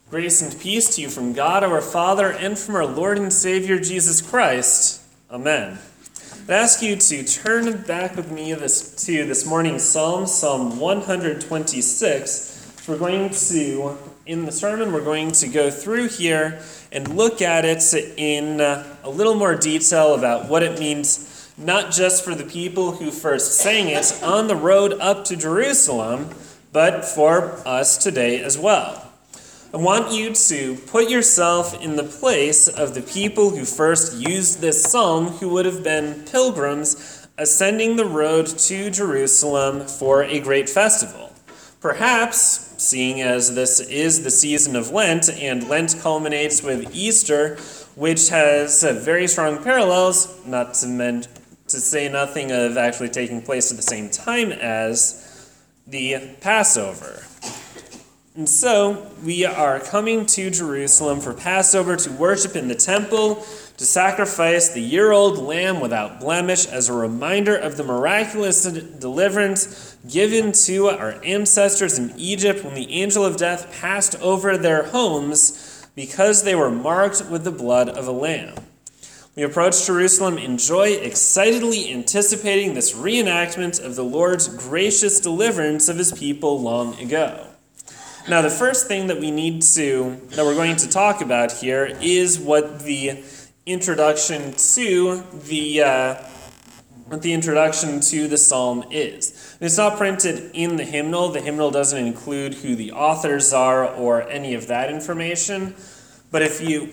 Grace and peace to you from God our Father and from our Lord and Savior Jesus Christ. Amen. I ask you to turn back with me to this morning's Psalm, Psalm 126. In the sermon, we're going to go through here and look at it in a little more detail about what it means, not just for the people who first sang it on the road up to Jerusalem, but for us today as well. I want you to put yourself in the place of the people who first used this psalm, who would have been pilgrims ascending the road to Jerusalem for a great festival. Perhaps, seeing as this is the season of Lent, and Lent culminates with Easter, which has very strong parallels, not to say nothing of actually taking place at the same time as the Passover. And so, we are coming to Jerusalem for Passover to worship in the temple, to sacrifice the year-old lamb without blemish as a reminder of the miraculous deliverance given to our ancestors in Egypt when the angel of death passed over their homes because they were marked with the blood of a lamb. We approach Jerusalem in joy, excitedly anticipating this reenactment of the Lord's gracious deliverance of his people long ago. Now, the first thing that we're going to talk about here is what the introduction to the psalm is. It's not printed in the hymnal. The hymnal doesn't include who the authors are or any of that information. But if you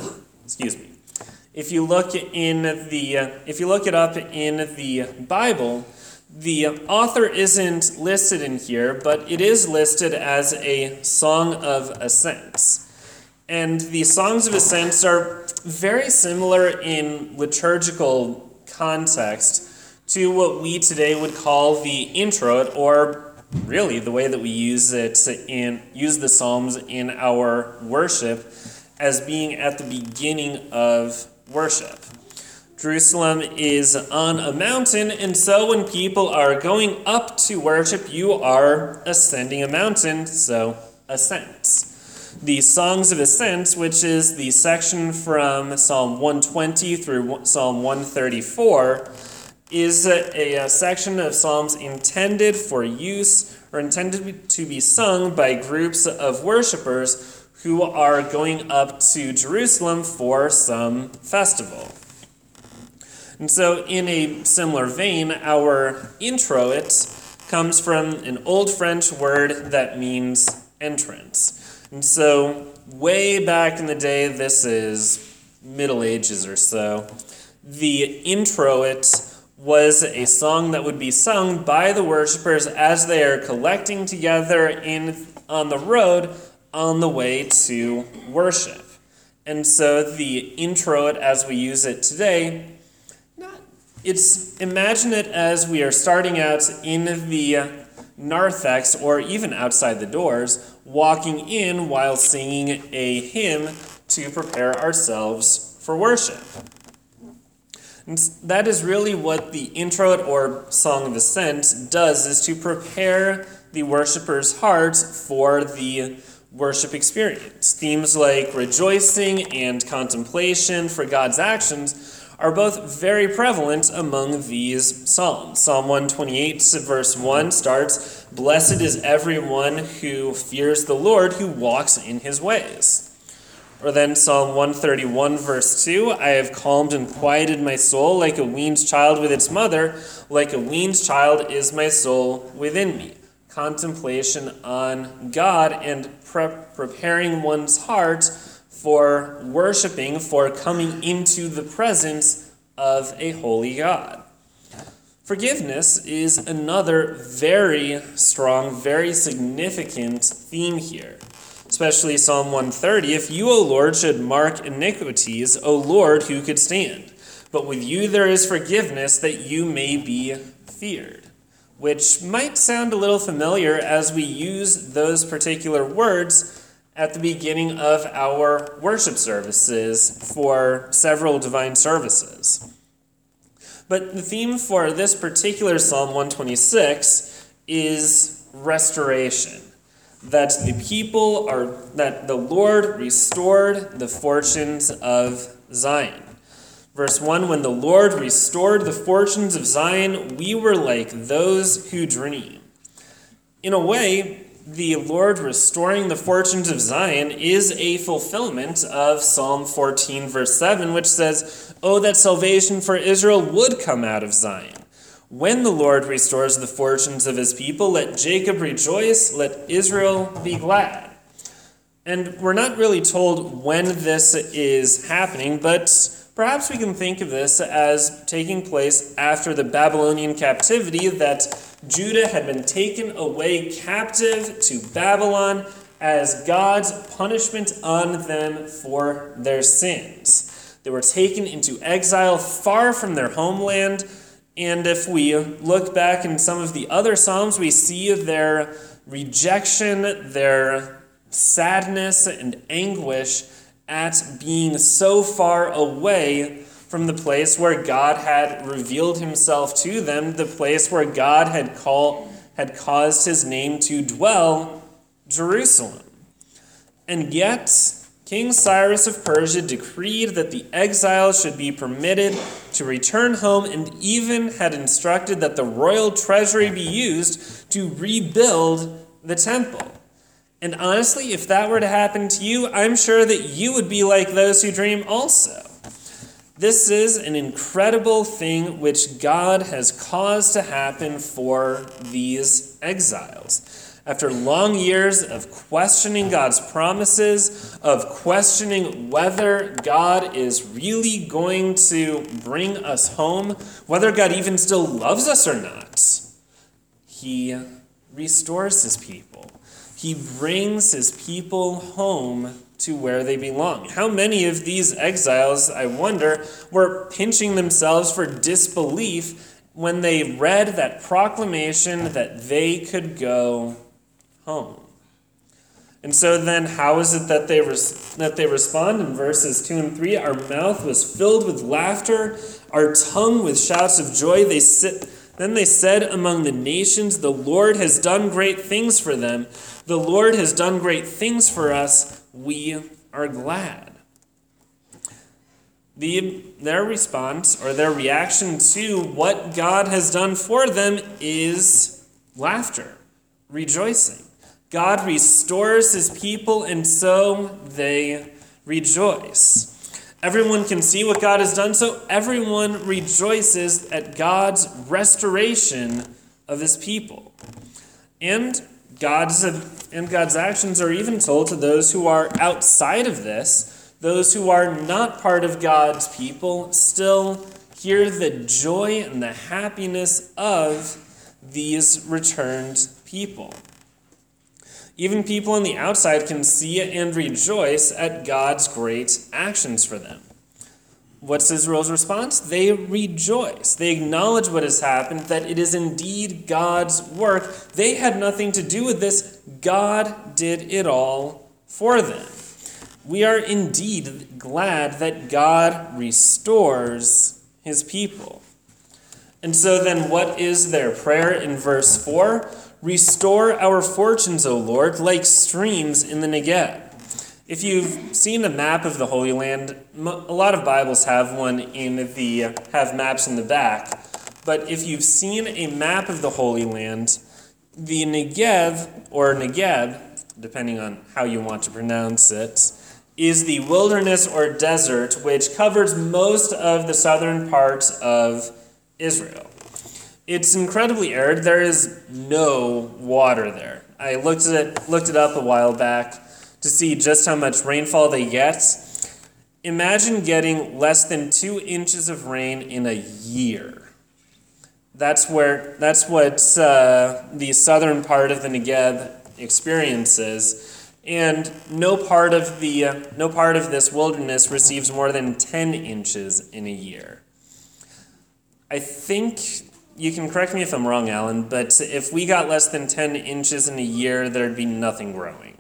if you look it up in the Bible, the author isn't listed in here, but it is listed as a song of ascents. And the songs of ascents are very similar in liturgical context to what we today would call the introit, or really the way that we use the Psalms in our worship as being at the beginning of worship. Jerusalem is on a mountain, and so when people are going up to worship, you are ascending a mountain, so ascents. The Songs of Ascent, which is the section from Psalm 120 through Psalm 134, is a section of psalms intended for use or intended to be sung by groups of worshipers who are going up to Jerusalem for some festival. And so in a similar vein, our introit comes from an old French word that means entrance. And so way back in the day, this is Middle Ages or so, the introit was a song that would be sung by the worshipers as they are collecting together on the road on the way to worship. And so the introit, as we use it today, imagine it as we are starting out in the narthex, or even outside the doors, walking in while singing a hymn to prepare ourselves for worship. And that is really what the introit or Song of Ascent does, is to prepare the worshiper's heart for the worship experience. Themes like rejoicing and contemplation for God's actions are both very prevalent among these psalms. Psalm 128 verse 1 starts, "Blessed is everyone who fears the Lord, who walks in his ways." Or then Psalm 131 verse 2, "I have calmed and quieted my soul like a weaned child with its mother. Like a weaned child is my soul within me." Contemplation on God and preparing one's heart for worshiping, for coming into the presence of a holy God. Forgiveness is another very strong, very significant theme here. Especially Psalm 130, "If you, O Lord, should mark iniquities, O Lord, who could stand? But with you there is forgiveness, that you may be feared." Which might sound a little familiar as we use those particular words at the beginning of our worship services for several divine services. But the theme for this particular Psalm 126 is restoration. that that the Lord restored the fortunes of Zion. Verse 1, when the Lord restored the fortunes of Zion, we were like those who dream. In a way, the Lord restoring the fortunes of Zion is a fulfillment of Psalm 14, verse 7, which says, "Oh, that salvation for Israel would come out of Zion. When the Lord restores the fortunes of his people, let Jacob rejoice, let Israel be glad." And we're not really told when this is happening, but perhaps we can think of this as taking place after the Babylonian captivity, that Judah had been taken away captive to Babylon as God's punishment on them for their sins. They were taken into exile far from their homeland, and if we look back in some of the other Psalms, we see their rejection, their sadness and anguish at being so far away from the place where God had revealed himself to them, the place where God had caused his name to dwell, Jerusalem. And yet, King Cyrus of Persia decreed that the exiles should be permitted to return home, and even had instructed that the royal treasury be used to rebuild the temple. And honestly, if that were to happen to you, I'm sure that you would be like those who dream also. This is an incredible thing which God has caused to happen for these exiles. After long years of questioning God's promises, of questioning whether God is really going to bring us home, whether God even still loves us or not, he restores his people. He brings his people home to where they belong. How many of these exiles, I wonder, were pinching themselves for disbelief when they read that proclamation that they could go home? And so then how is it that they respond? In verses 2 and 3, "Our mouth was filled with laughter, our tongue with shouts of joy. Then they said among the nations, the Lord has done great things for them. The Lord has done great things for us. We are glad." Their response, or their reaction to what God has done for them, is laughter, rejoicing. God restores his people, and so they rejoice. Everyone can see what God has done, so everyone rejoices at God's restoration of his people. And God's actions are even told to those who are outside of this, those who are not part of God's people, still hear the joy and the happiness of these returned people. Even people on the outside can see and rejoice at God's great actions for them. What's Israel's response? They rejoice. They acknowledge what has happened, that it is indeed God's work. They had nothing to do with this. God did it all for them. We are indeed glad that God restores his people. And so then what is their prayer in verse 4? "Restore our fortunes, O Lord, like streams in the Negeb." If you've seen a map of the Holy Land, a lot of Bibles have have maps in the back. But if you've seen a map of the Holy Land, the Negev, or Negeb, depending on how you want to pronounce it, is the wilderness or desert which covers most of the southern part of Israel. It's incredibly arid. There is no water there. I looked it up a while back to see just how much rainfall they get. Imagine getting less than 2 inches of rain in a year. That's what the southern part of the Negeb experiences, and no part of this wilderness receives more than 10 inches in a year. I think you can correct me if I'm wrong, Alan, but if we got less than 10 inches in a year, there'd be nothing growing.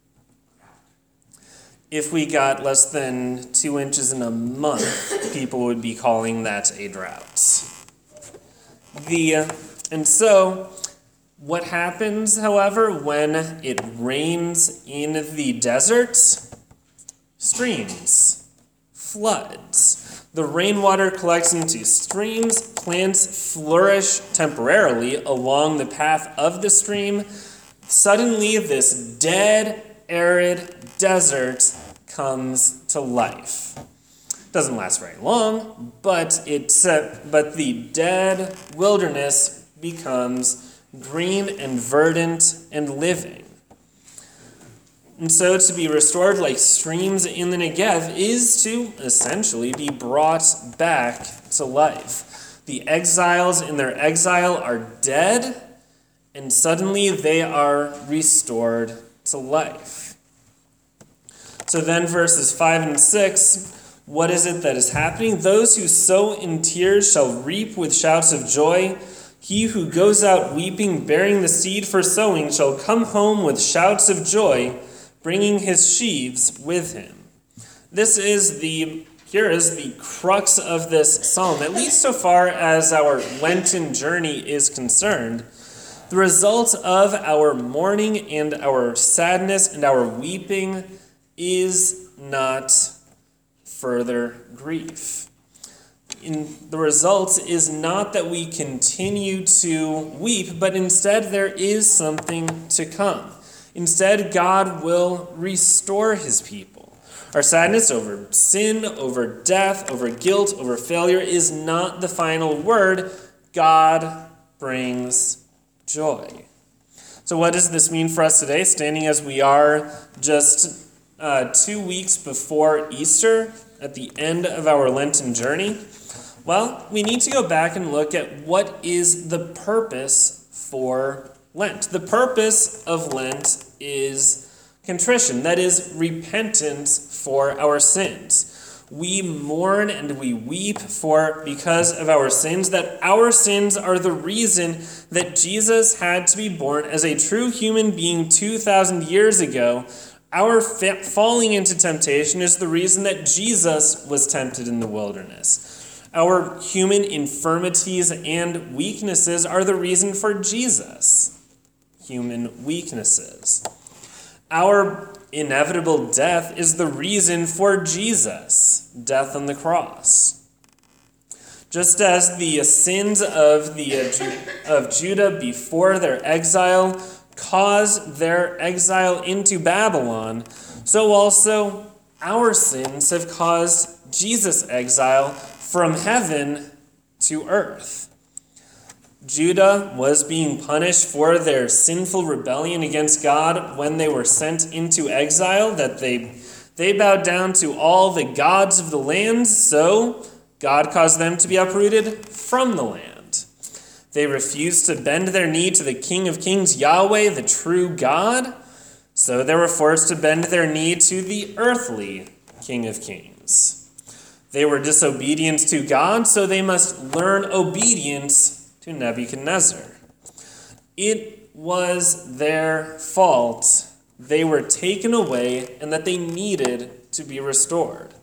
If we got less than 2 inches in a month, people would be calling that a drought. And so What happens, however, when it rains in the desert? Streams, floods. The rainwater collects into streams, plants flourish temporarily along the path of the stream. Suddenly, this dead, arid desert comes to life. Doesn't last very long, but the dead wilderness becomes green and verdant and living. And so to be restored like streams in the Negev is to essentially be brought back to life. The exiles in their exile are dead, and suddenly they are restored to life. So then verses 5 and 6, what is it that is happening? Those who sow in tears shall reap with shouts of joy. He who goes out weeping, bearing the seed for sowing, shall come home with shouts of joy, bringing his sheaves with him. Here is the crux of this psalm, at least so far as our Lenten journey is concerned. The result of our mourning and our sadness and our weeping is not further grief. The result is not that we continue to weep, but instead there is something to come. Instead, God will restore his people. Our sadness over sin, over death, over guilt, over failure is not the final word. God brings joy. So what does this mean for us today, standing as we are just 2 weeks before Easter, at the end of our Lenten journey? Well, we need to go back and look at what is the purpose for Lent. The purpose of Lent is contrition, that is, repentance for our sins. We mourn and we weep because of our sins, that our sins are the reason that Jesus had to be born as a true human being 2,000 years ago. Our falling into temptation is the reason that Jesus was tempted in the wilderness. Our human infirmities and weaknesses are the reason for Jesus' human weaknesses. Our inevitable death is the reason for Jesus' death on the cross. Just as the sins of Judah before their exile caused their exile into Babylon, so also our sins have caused Jesus' exile from heaven to earth. Judah was being punished for their sinful rebellion against God when they were sent into exile, that they bowed down to all the gods of the land, so God caused them to be uprooted from the land. They refused to bend their knee to the King of Kings, Yahweh, the true God, so they were forced to bend their knee to the earthly King of Kings. They were disobedient to God, so they must learn obedience to Nebuchadnezzar. It was their fault. They were taken away and that they needed to be restored.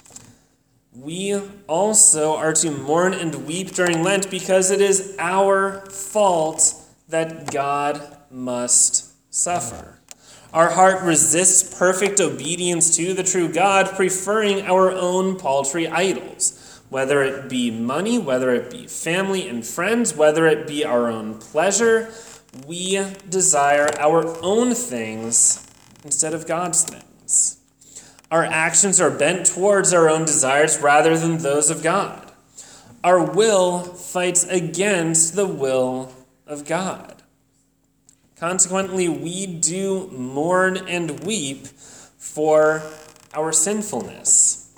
We also are to mourn and weep during Lent because it is our fault that God must suffer. Our heart resists perfect obedience to the true God, preferring our own paltry idols, whether it be money, whether it be family and friends, whether it be our own pleasure. We desire our own things instead of God's things. Our actions are bent towards our own desires rather than those of God. Our will fights against the will of God. Consequently, we do mourn and weep for our sinfulness.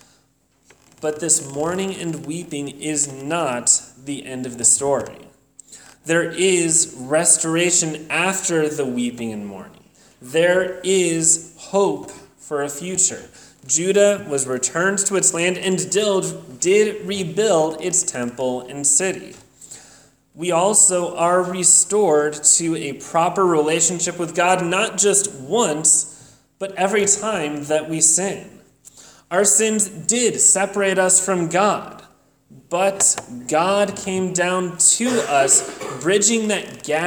But this mourning and weeping is not the end of the story. There is restoration after the weeping and mourning. There is hope for a future. Judah was returned to its land and did rebuild its temple and city. We also are restored to a proper relationship with God, not just once, but every time that we sin. Our sins did separate us from God, but God came down to us, bridging that gap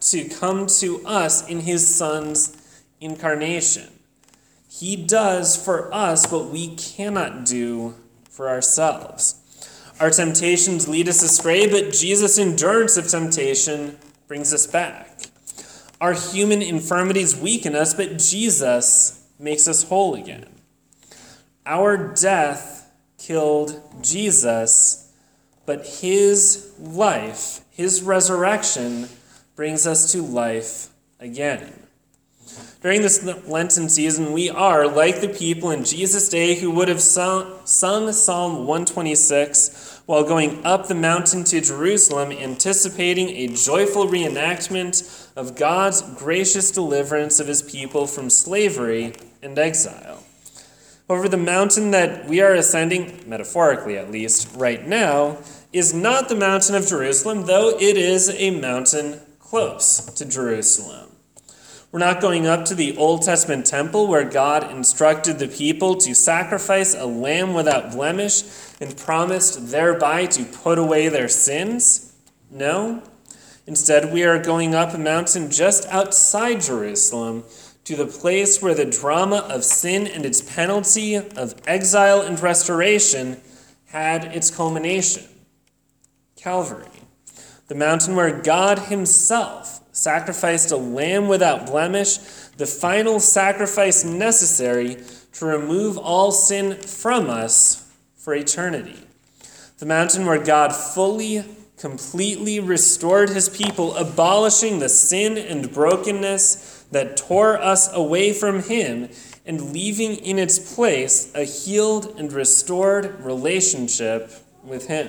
to come to us in his Son's incarnation. He does for us what we cannot do for ourselves. Our temptations lead us astray, but Jesus' endurance of temptation brings us back. Our human infirmities weaken us, but Jesus makes us whole again. Our death killed Jesus, but his life, his resurrection, brings us to life again. During this Lenten season, we are like the people in Jesus' day who would have sung Psalm 126 while going up the mountain to Jerusalem, anticipating a joyful reenactment of God's gracious deliverance of his people from slavery and exile. However, the mountain that we are ascending, metaphorically at least, right now, is not the mountain of Jerusalem, though it is a mountain close to Jerusalem. We're not going up to the Old Testament temple where God instructed the people to sacrifice a lamb without blemish and promised thereby to put away their sins. No. Instead, we are going up a mountain just outside Jerusalem to the place where the drama of sin and its penalty of exile and restoration had its culmination. Calvary, the mountain where God himself sacrificed a lamb without blemish, the final sacrifice necessary to remove all sin from us for eternity. The mountain where God fully, completely restored his people, abolishing the sin and brokenness that tore us away from him and leaving in its place a healed and restored relationship with him.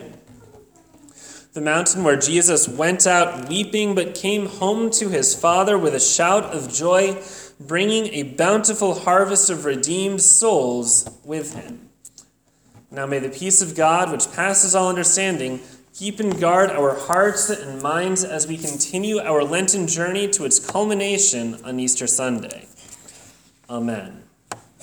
The mountain where Jesus went out weeping but came home to his Father with a shout of joy, bringing a bountiful harvest of redeemed souls with him. Now may the peace of God, which passes all understanding, keep and guard our hearts and minds as we continue our Lenten journey to its culmination on Easter Sunday. Amen.